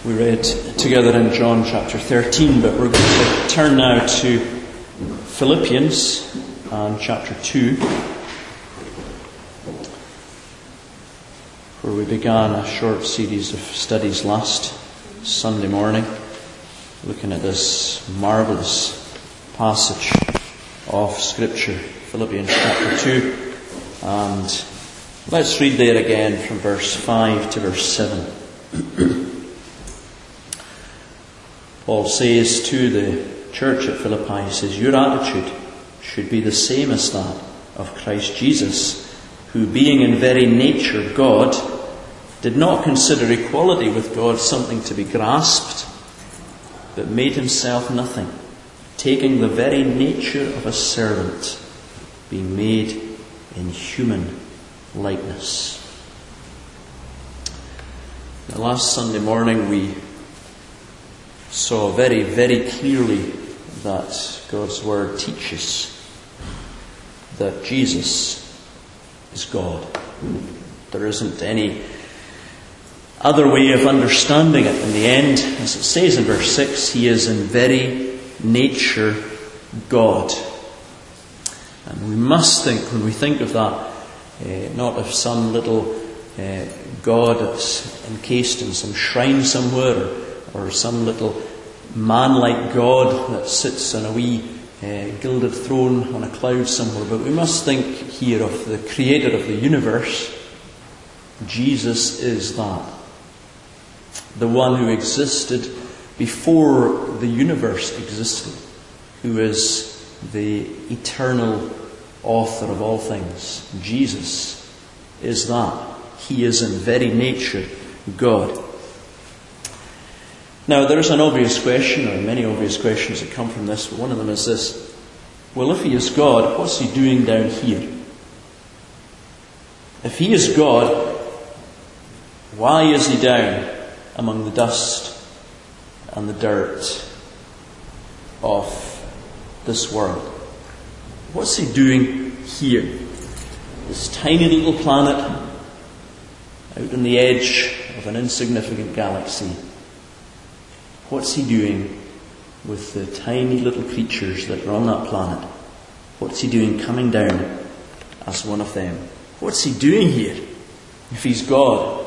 We read together in John chapter 13, but we're going to turn now to Philippians and chapter 2, where we began a short series of studies last Sunday morning, looking at this marvellous passage of Scripture, Philippians chapter 2, and let's read there again from verse 5 to verse 7. Paul says to the church at Philippi, he says, "Your attitude should be the same as that of Christ Jesus, who being in very nature God, did not consider equality with God something to be grasped, but made himself nothing, taking the very nature of a servant, being made in human likeness." Now, last Sunday morning we saw very, very clearly that God's Word teaches that Jesus is God. There isn't any other way of understanding it. In the end, as it says in verse 6, he is in very nature God. And we must think, when we think of that, not of some little God that's encased in some shrine somewhere, or some little man-like God that sits on a wee gilded throne on a cloud somewhere. But we must think here of the Creator of the universe. Jesus is that. The one who existed before the universe existed. Who is the eternal author of all things. Jesus is that. He is in very nature God. Now, there is an obvious question, or many obvious questions that come from this, but one of them is this. Well, if he is God, what's he doing down here? If he is God, why is he down among the dust and the dirt of this world? What's he doing here? This tiny little planet out on the edge of an insignificant galaxy. What's he doing with the tiny little creatures that are on that planet? What's he doing coming down as one of them? What's he doing here if he's God?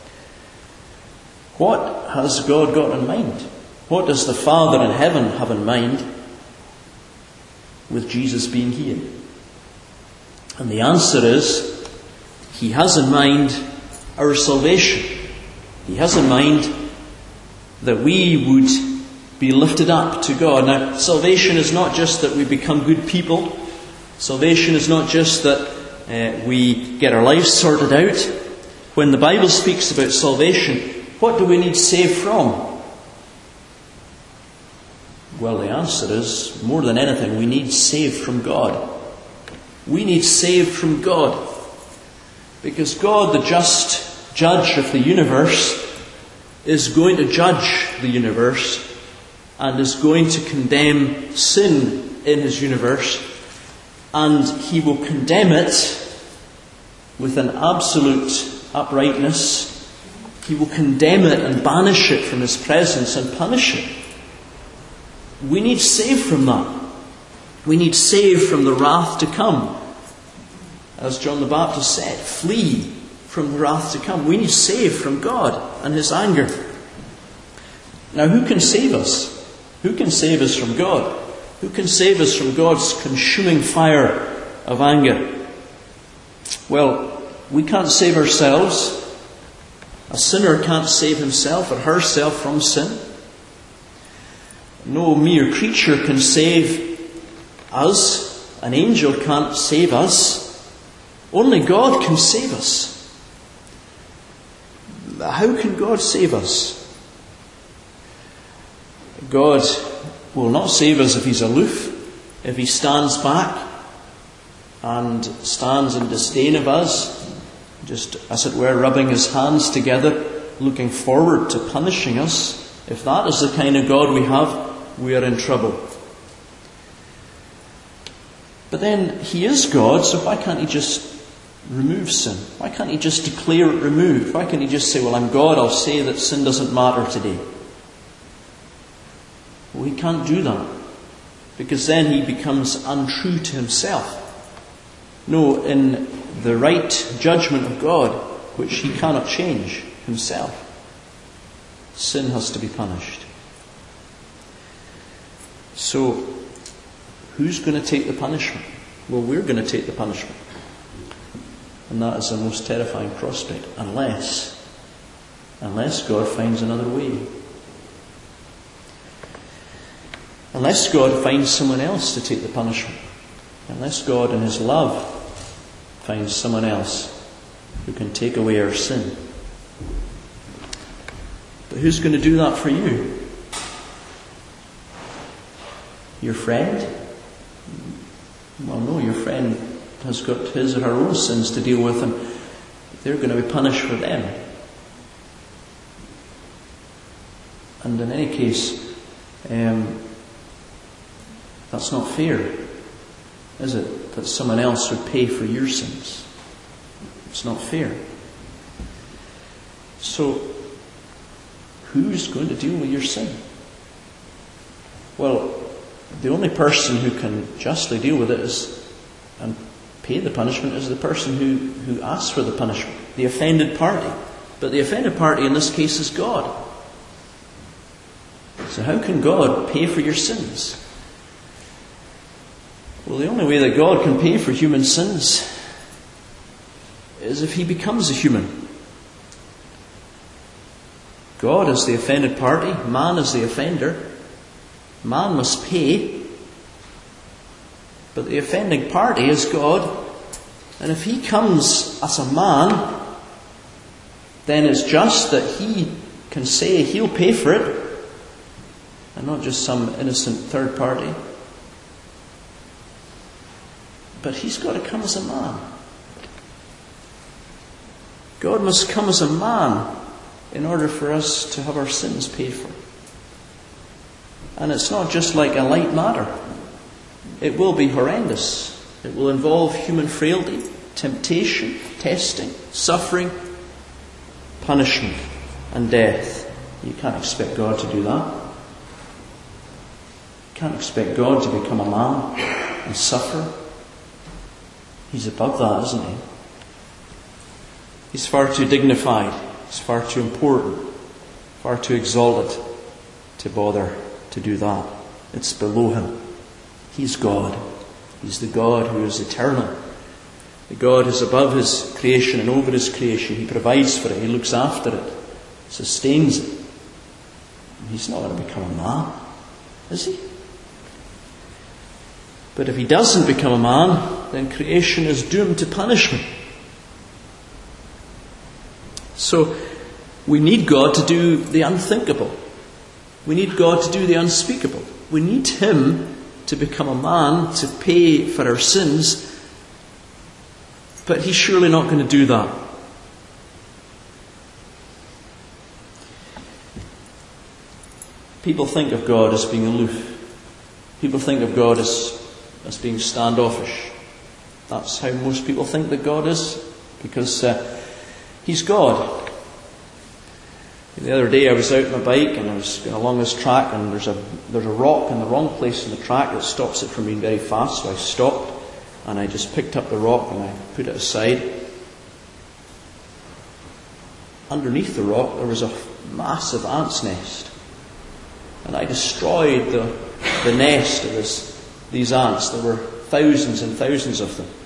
What has God got in mind? What does the Father in heaven have in mind with Jesus being here? And the answer is, he has in mind our salvation. He has in mind that we would be lifted up to God. Now, salvation is not just that we become good people. Salvation is not just that we get our lives sorted out. When the Bible speaks about salvation, what do we need saved from? Well, the answer is, more than anything, we need saved from God. We need saved from God. Because God, the just judge of the universe, is going to judge the universe and is going to condemn sin in his universe, and he will condemn it with an absolute uprightness. He will condemn it and banish it from his presence and punish it. We need saved from that. We need saved from the wrath to come. As John the Baptist said, flee from the wrath to come. We need saved from God and his anger. Now, who can save us? Who can save us from God? Who can save us from God's consuming fire of anger? Well, we can't save ourselves. A sinner can't save himself or herself from sin. No mere creature can save us. An angel can't save us. Only God can save us. How can God save us? God will not save us if he's aloof, if he stands back and stands in disdain of us, just as it were rubbing his hands together, looking forward to punishing us. If that is the kind of God we have, we are in trouble. But then he is God, so why can't he just remove sin? Why can't he just declare it removed? Why can't he just say, well, I'm God, I'll say that sin doesn't matter today? Well, he can't do that, because then he becomes untrue to himself. No, in the right judgment of God, which he cannot change himself, sin has to be punished. So, who's going to take the punishment? Well, we're going to take the punishment. And that is the most terrifying prospect, unless God finds another way. Unless God finds someone else to take the punishment. Unless God in his love finds someone else who can take away our sin. But who's going to do that for you? Your friend? Well, no, your friend has got his or her own sins to deal with, and they're going to be punished for them. And in any case, that's not fair, is it? That someone else would pay for your sins. It's not fair. So, who's going to deal with your sin? Well, the only person who can justly deal with it and pay the punishment is the person who asks for the punishment, the offended party. But the offended party in this case is God. So how can God pay for your sins? Well, the only way that God can pay for human sins is if he becomes a human. God is the offended party, man is the offender. Man must pay, but the offending party is God. And if he comes as a man, then it's just that he can say he'll pay for it, and not just some innocent third party. But he's got to come as a man. God must come as a man in order for us to have our sins paid for. And it's not just like a light matter. It will be horrendous. It will involve human frailty, temptation, testing, suffering, punishment, and death. You can't expect God to do that. You can't expect God to become a man and suffer. He's above that, isn't he? He's far too dignified. He's far too important, far too exalted to bother to do that. It's below him. He's God. He's the God who is eternal. The God who is above his creation and over his creation. He provides for it. He looks after it. Sustains it. And he's not going to become a man, is he? But if he doesn't become a man, then creation is doomed to punishment. So, we need God to do the unthinkable. We need God to do the unspeakable. We need him to become a man to pay for our sins. But he's surely not going to do that. People think of God as being aloof. People think of God as being standoffish. That's how most people think that God is, because he's God. The other day I was out on my bike and I was going along this track, and there's a rock in the wrong place in the track that stops it from being very fast. So I stopped and I just picked up the rock and I put it aside. Underneath the rock there was a massive ant's nest, and I destroyed the nest of these ants. There were thousands and thousands of them.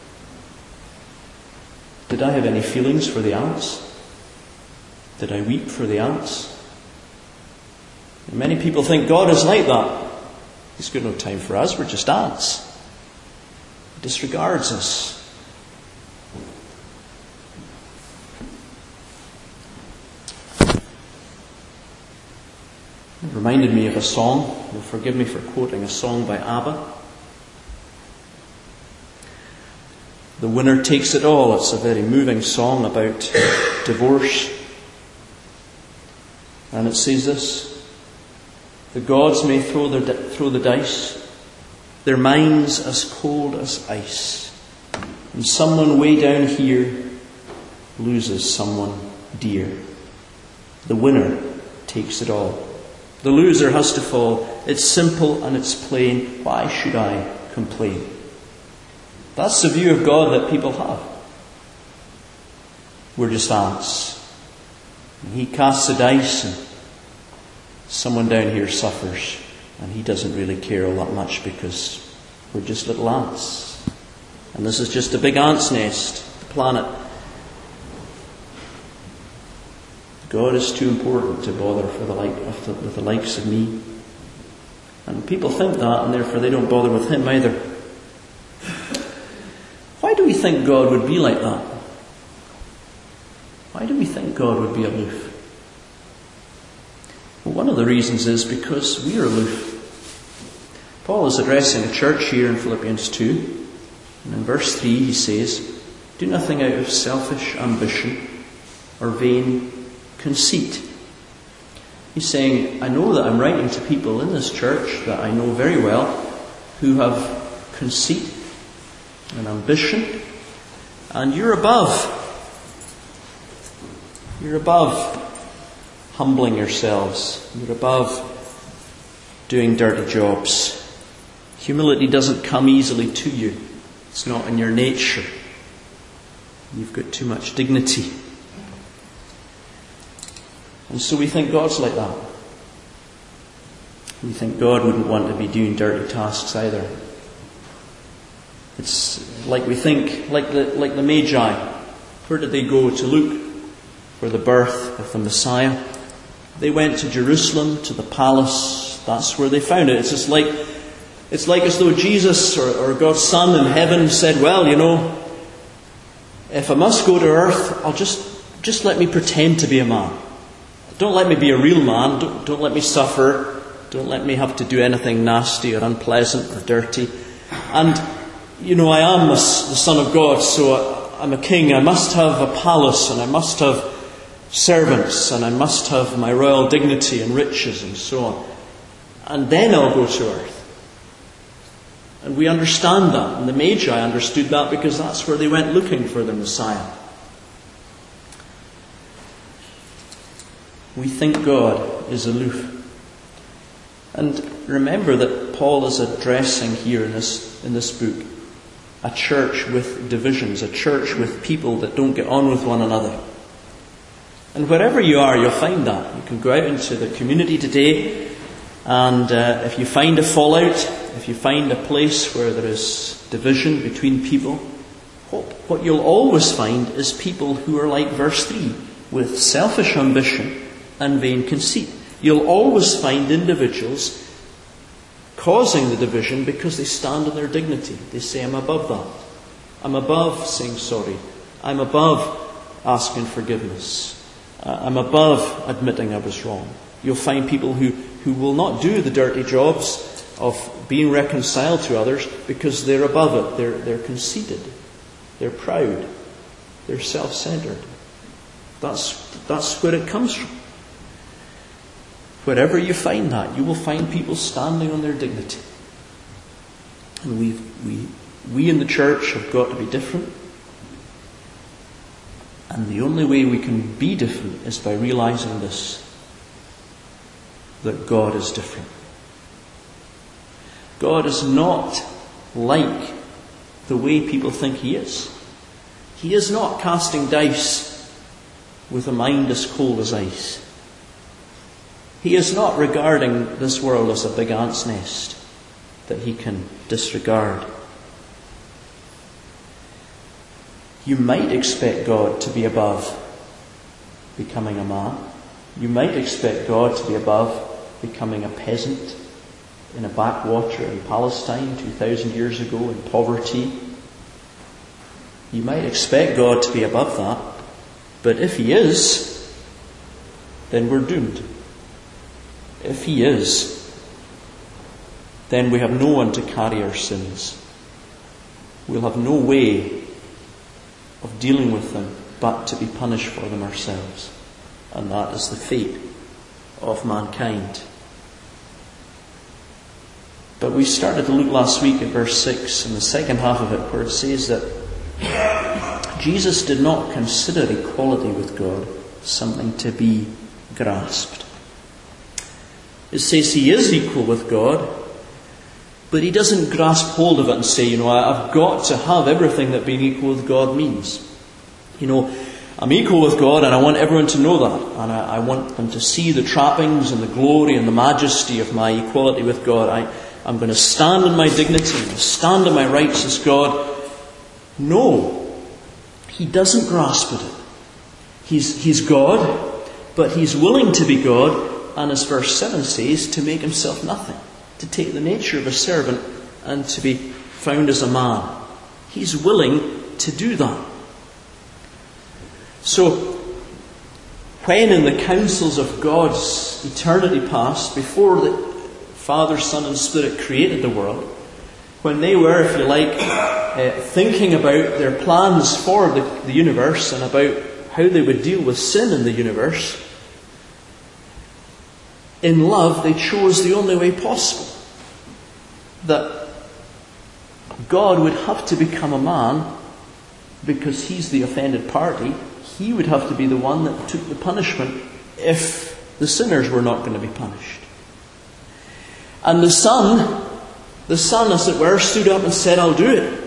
Did I have any feelings for the ants? Did I weep for the ants? And many people think God is like that. He's got no time for us. We're just ants. He disregards us. It reminded me of a song. You'll forgive me for quoting a song by ABBA. The Winner Takes It All. It's a very moving song about divorce. And it says this: the gods may throw the dice, their minds as cold as ice. And someone way down here loses someone dear. The winner takes it all. The loser has to fall. It's simple and it's plain. Why should I complain? That's the view of God that people have. We're just ants. And he casts the dice and someone down here suffers. And he doesn't really care all that much because we're just little ants. And this is just a big ant's nest, the planet. God is too important to bother with the likes of me. And people think that, and therefore they don't bother with him either. Why do we think God would be like that? Why do we think God would be aloof? Well, one of the reasons is because we are aloof. Paul is addressing a church here in Philippians 2. And in verse 3 he says, "Do nothing out of selfish ambition or vain conceit." He's saying, I know that I'm writing to people in this church that I know very well who have conceit and ambition, and you're above humbling yourselves. You're above doing dirty jobs. Humility doesn't come easily to you. It's not in your nature. You've got too much dignity. And so we think God's like that. We think God wouldn't want to be doing dirty tasks either. It's like we think, like the Magi. Where did they go to look for the birth of the Messiah? They went to Jerusalem, to the palace. That's where they found it. It's like as though Jesus or God's Son in heaven said, well, if I must go to earth, I'll just let me pretend to be a man. Don't let me be a real man. Don't let me suffer. Don't let me have to do anything nasty or unpleasant or dirty. And, I am the Son of God, so I'm a king. I must have a palace, and I must have servants, and I must have my royal dignity and riches and so on. And then I'll go to earth. And we understand that. And the Magi understood that because that's where they went looking for the Messiah. We think God is aloof. And remember that Paul is addressing here in this book a church with divisions, a church with people that don't get on with one another. And wherever you are, you'll find that. You can go out into the community today, and if you find a fallout, if you find a place where there is division between people, what you'll always find is people who are like verse 3, with selfish ambition and vain conceit. You'll always find individuals causing the division because they stand on their dignity. They say, I'm above that. I'm above saying sorry. I'm above asking forgiveness. I'm above admitting I was wrong. You'll find people who will not do the dirty jobs of being reconciled to others because they're above it. They're conceited. They're proud. They're self-centered. That's where it comes from. Wherever you find that, you will find people standing on their dignity. And we in the church have got to be different. And the only way we can be different is by realizing this, that God is different. God is not like the way people think He is. He is not casting dice with a mind as cold as ice. He is not regarding this world as a big ant's nest that He can disregard. You might expect God to be above becoming a man. You might expect God to be above becoming a peasant in a backwater in Palestine 2,000 years ago in poverty. You might expect God to be above that. But if He is, then we're doomed. If He is, then we have no one to carry our sins. We'll have no way of dealing with them but to be punished for them ourselves. And that is the fate of mankind. But we started to look last week at verse 6 and the second half of it, where it says that Jesus did not consider equality with God something to be grasped. It says he is equal with God, but he doesn't grasp hold of it and say, I've got to have everything that being equal with God means. I'm equal with God and I want everyone to know that. And I want them to see the trappings and the glory and the majesty of my equality with God. I'm going to stand in my dignity and stand in my rights as God. No, he doesn't grasp at it. He's God, but he's willing to be God, and as verse 7 says, to make himself nothing, to take the nature of a servant and to be found as a man. He's willing to do that. So, when in the counsels of God's eternity past, before the Father, Son and Spirit created the world, when they were, if you like, thinking about their plans for the universe and about how they would deal with sin in the universe, in love they chose the only way possible. That God would have to become a man because he's the offended party. He would have to be the one that took the punishment if the sinners were not going to be punished. And the Son, as it were, stood up and said, I'll do it.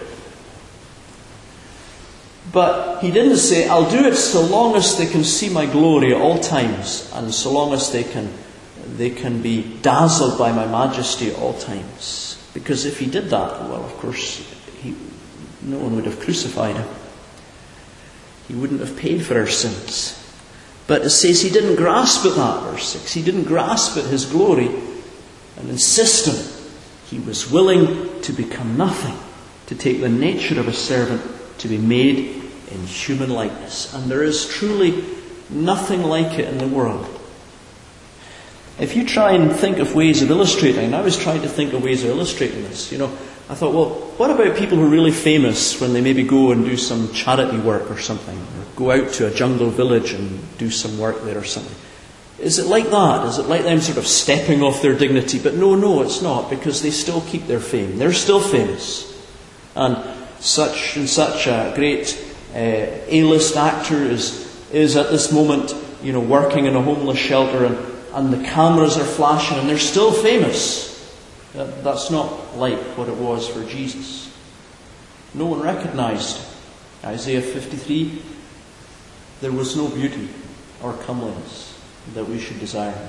But he didn't say, I'll do it so long as they can see my glory at all times, and so long as they can be dazzled by my majesty at all times. Because if he did that, well, of course, no one would have crucified him. He wouldn't have paid for our sins. But it says he didn't grasp at that, verse 6. He didn't grasp at his glory and insist on it. He was willing to become nothing, to take the nature of a servant, to be made in human likeness. And there is truly nothing like it in the world. If you try and think of ways of illustrating, and I was trying to think of ways of illustrating this, I thought, well, what about people who are really famous when they maybe go and do some charity work or something, or go out to a jungle village and do some work there or something? Is it like that? Is it like them sort of stepping off their dignity? But no, it's not, because they still keep their fame. They're still famous. And such a great A-list actor is at this moment, working in a homeless shelter, and the cameras are flashing, and they're still famous. That's not like what it was for Jesus. No one recognized him. Isaiah 53, there was no beauty or comeliness that we should desire.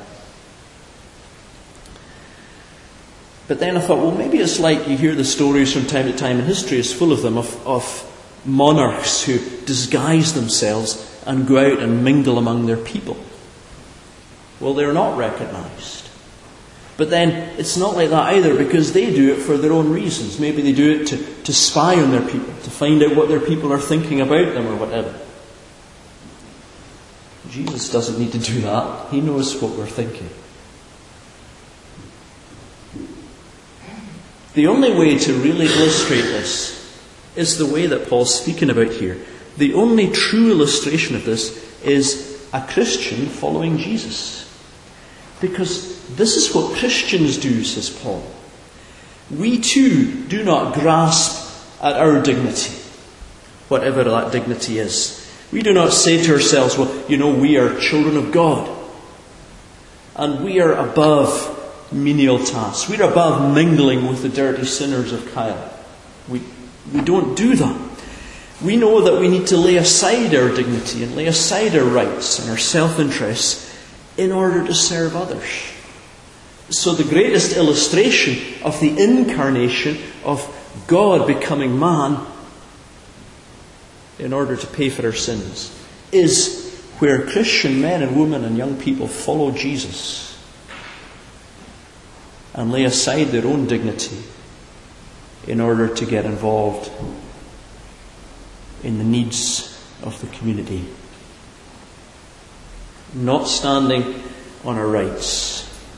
But then I thought, well, maybe it's like you hear the stories from time to time, and history is full of them, of monarchs who disguise themselves and go out and mingle among their people. Well, they're not recognized. But then it's not like that either, because they do it for their own reasons. Maybe they do it to spy on their people, to find out what their people are thinking about them or whatever. Jesus doesn't need to do that. He knows what we're thinking. The only way to really illustrate this is the way that Paul's speaking about here. The only true illustration of this is a Christian following Jesus. Because this is what Christians do, says Paul. We too do not grasp at our dignity, whatever that dignity is. We do not say to ourselves, well, we are children of God, and we are above menial tasks. We are above mingling with the dirty sinners of Kyle. We don't do that. We know that we need to lay aside our dignity and lay aside our rights and our self-interests in order to serve others. So the greatest illustration of the incarnation of God becoming man in order to pay for our sins is where Christian men and women and young people follow Jesus and lay aside their own dignity in order to get involved in the needs of the community. Not standing on our rights.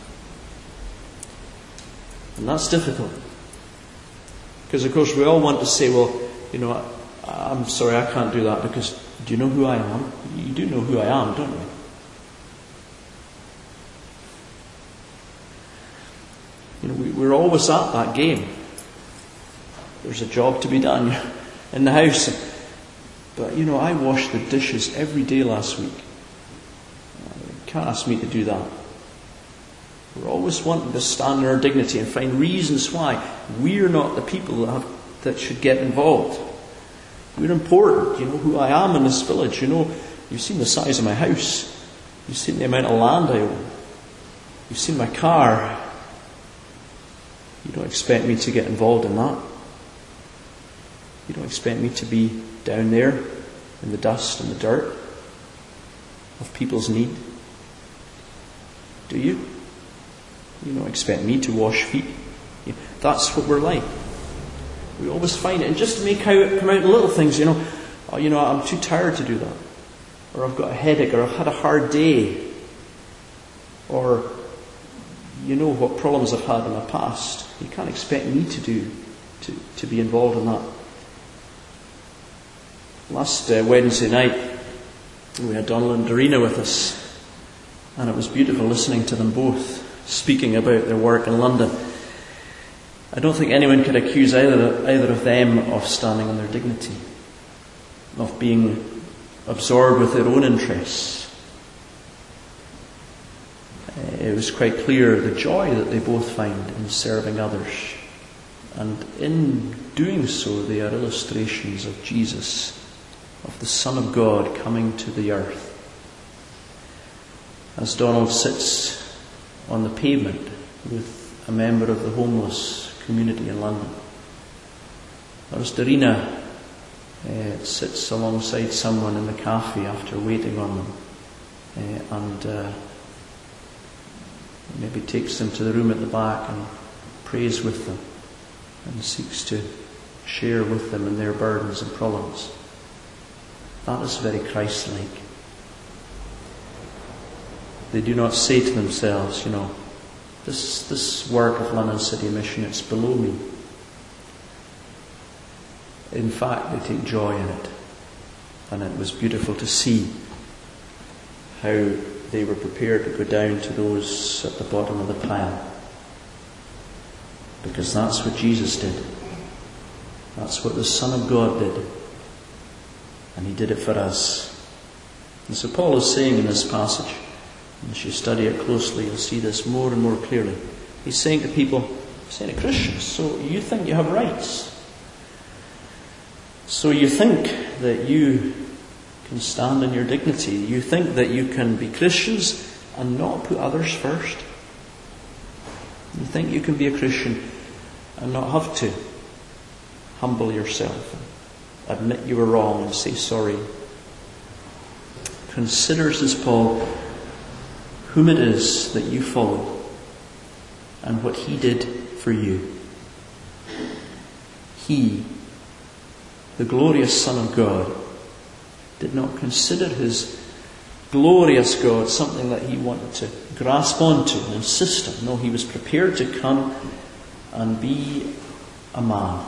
And that's difficult. Because of course we all want to say, well, I'm sorry, I can't do that, because do you know who I am? You do know who I am, don't you? We're always at that game. There's a job to be done in the house. But, I washed the dishes every day last week. You can't ask me to do that. We're always wanting to stand in our dignity and find reasons why we're not the people that should get involved. We're important. You know who I am in this village. You've seen the size of my house. You've seen the amount of land I own. You've seen my car. You don't expect me to get involved in that. You don't expect me to be down there in the dust and the dirt of people's need. Do you? You don't expect me to wash feet. That's what we're like. We always find it, and just to come out in little things, I'm too tired to do that. Or I've got a headache, or I've had a hard day. Or, what problems I've had in my past. You can't expect me to be involved in that. Last Wednesday night, we had Donald and Dorina with us, and it was beautiful listening to them both speaking about their work in London. I don't think anyone could accuse either of them of standing on their dignity, of being absorbed with their own interests. It was quite clear the joy that they both find in serving others, and in doing so they are illustrations of Jesus, of the Son of God coming to the earth. As Donald sits on the pavement with a member of the homeless community in London, or as Dorina sits alongside someone in the cafe after waiting on them, and maybe takes them to the room at the back and prays with them and seeks to share with them in their burdens and problems. That is very Christ-like. They do not say to themselves, this work of London City Mission, it's below me. In fact, they take joy in it. And it was beautiful to see how they were prepared to go down to those at the bottom of the pile. Because that's what Jesus did. That's what the Son of God did. And He did it for us. And so Paul is saying in this passage, and as you study it closely, you'll see this more and more clearly. He's saying to people, saying to Christians, so you think you have rights. So you think that you can stand in your dignity. You think that you can be Christians and not put others first. You think you can be a Christian and not have to humble yourself, admit you were wrong and say sorry. Consider, says Paul, whom it is that you follow and what He did for you. He, the glorious Son of God, did not consider His glorious God something that He wanted to grasp onto and insist on. No, He was prepared to come and be a man.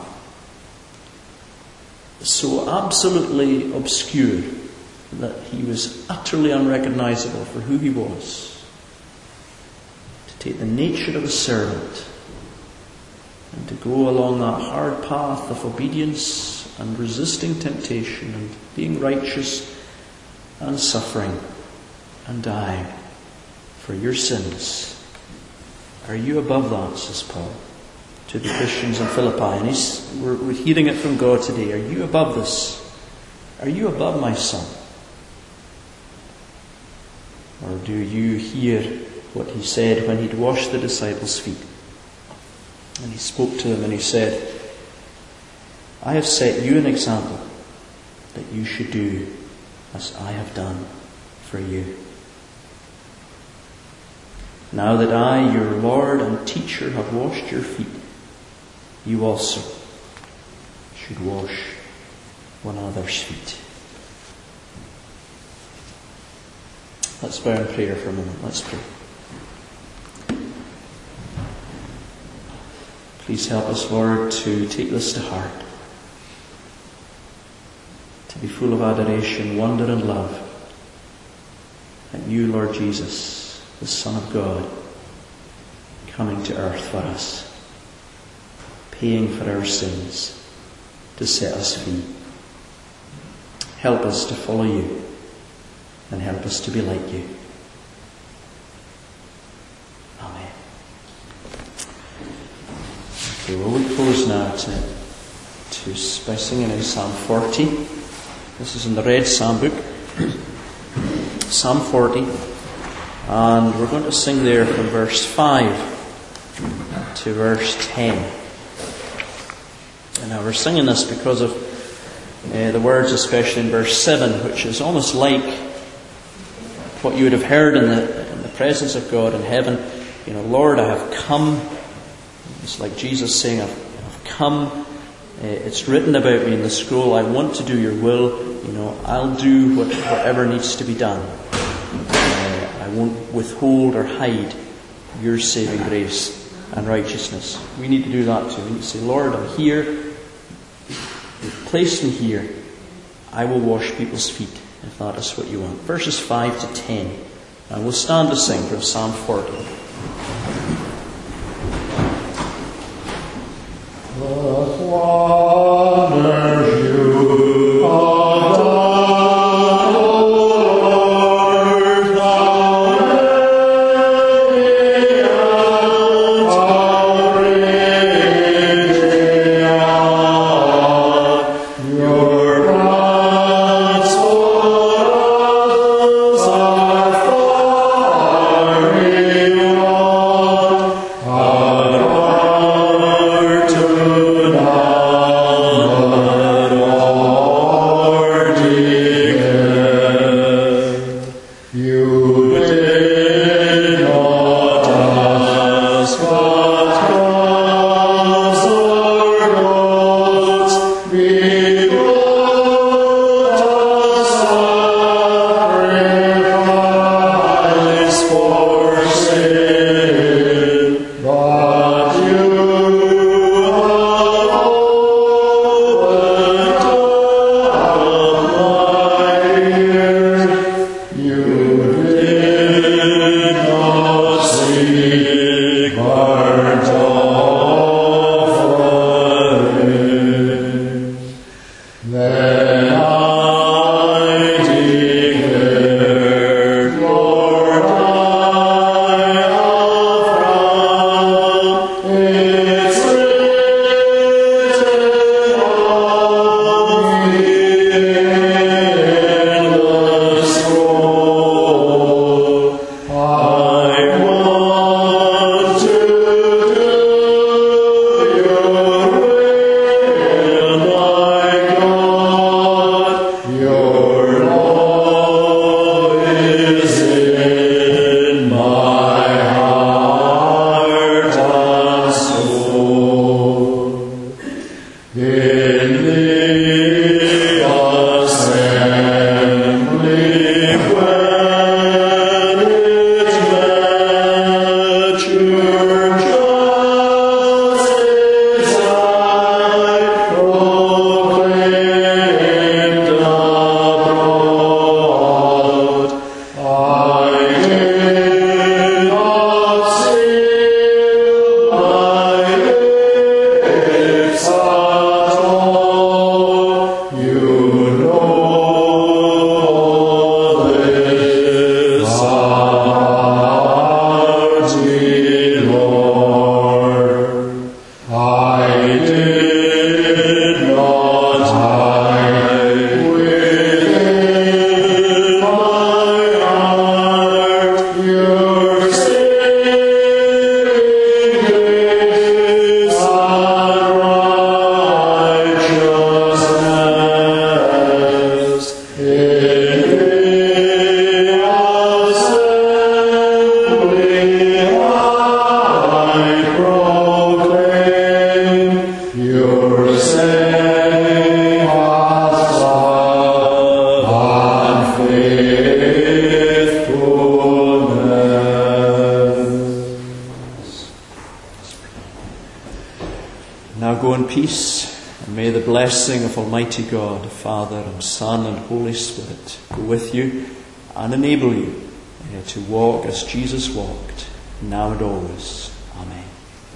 So absolutely obscure that He was utterly unrecognizable for who He was. To take the nature of a servant and to go along that hard path of obedience and resisting temptation and being righteous and suffering and dying for your sins. Are you above that, says Paul to the Christians in Philippi? And we're hearing it from God today. Are you above this? Are you above my Son? Or do you hear what He said when He'd washed the disciples' feet? And He spoke to them and He said, I have set you an example that you should do as I have done for you. Now that I, your Lord and Teacher, have washed your feet, you also should wash one another's feet. Let's bow in prayer for a moment. Let's pray. Please help us, Lord, to take this to heart. To be full of adoration, wonder and love at you, Lord Jesus, the Son of God, coming to earth for us, paying for our sins to set us free. help us to follow you and help us to be like you. Amen. Okay, well, we close now by singing in Psalm 40. This is in the Red Psalm book. Psalm 40. And we're going to sing there from verse 5 to verse 10. And now we're singing this because of the words, especially in verse 7, which is almost like what you would have heard in the presence of God in heaven. You know, Lord, I have come. It's like Jesus saying, I've come. It's written about me in the scroll. I want to do your will. You know, I'll do whatever needs to be done. I won't withhold or hide your saving grace and righteousness. We need to do that too. We need to say, Lord, I'm here. You've placed me here. I will wash people's feet, if that is what you want. Verses 5 to 10. And we'll stand to sing from Psalm 40. Go in peace, and may the blessing of Almighty God, Father and Son and Holy Spirit go with you and enable you to walk as Jesus walked, now and always. Amen.